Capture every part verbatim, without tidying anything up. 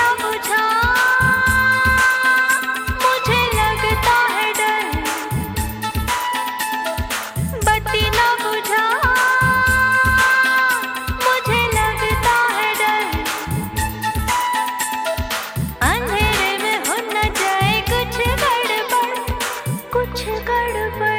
ना बुझा मुझे लगता है डर, बत्ती ना बुझा मुझे लगता है डर, अंधेरे में हो न जाए कुछ गड़बड़, कुछ गड़बड़।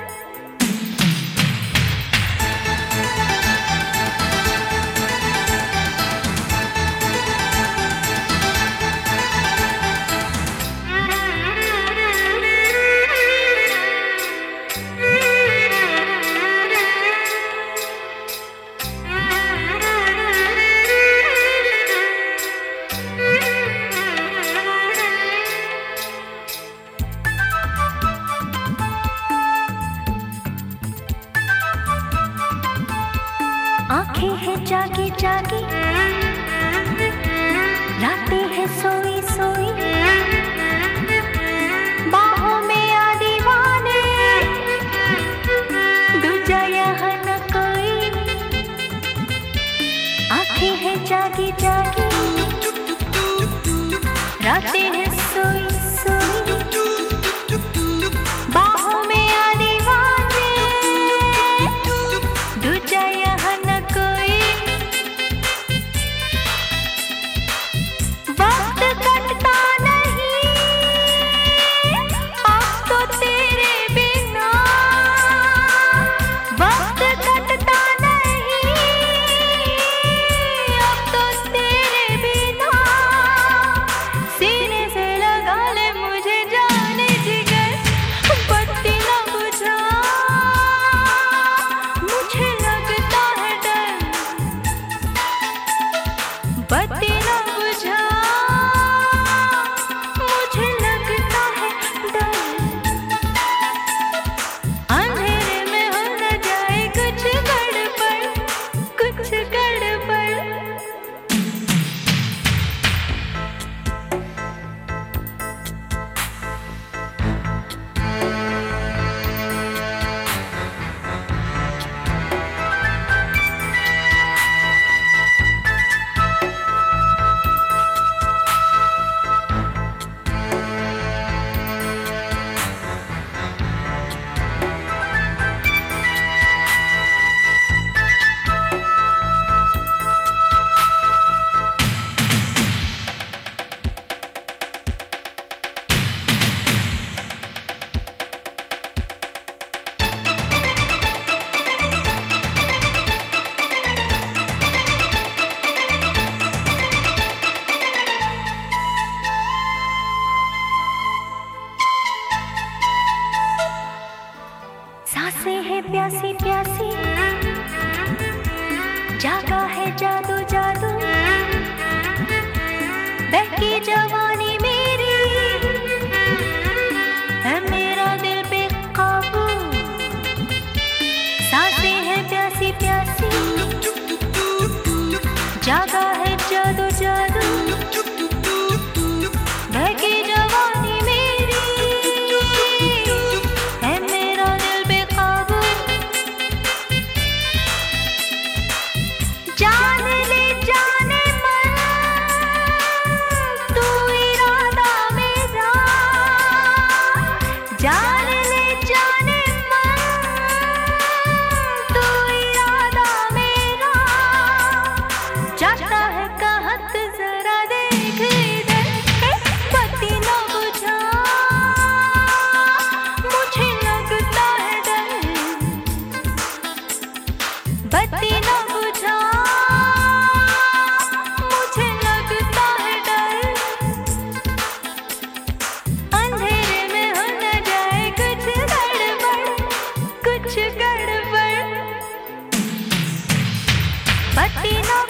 आंखें हैं जागी जागी, रातें हैं सोई सोई, बाहों में आ दीवाने, दूजा यहाँ न कोई। आंखें हैं जागी जागी, रातें हैं सोई सोई, बाहों में आ दीवाने, दूजा यहाँ न कोई। वक्त कटता नहीं अब तो तेरे बिना, वक्त कटता नहीं अब तो तेरे बिना, सीने से लगा ले मुझे जाने जिगर, बत्ती ना बुझा मुझे लगता है डर, बत्ती ना बुझा मुझे लगता है डर, अंधेरे में हो न जाए कुछ गड़बड़, कुछ गड़बड़। सांसें हैं प्यासी प्यासी, जागा है जादू जादू, बहकी जवानी मेरी है मेरा दिल बेकाबू। सांसें हैं प्यासी प्यासी, जागा है जादू जादू, बहकी जवानी मेरी है मेरा दिल बेकाबू। जान ले जाने मन तू इरादा मेरा, जान ले जाने मन तू इरादा मेरा, जाता है कहत जरा देख इधर, बत्ती ना बुझा मुझे लगता है डर, बत्ती ना बुझा मुझे लगता है डर, अंधेरे में हो न जाए कुछ गड़बड़, कुछ गड़बड़, बत्ती ना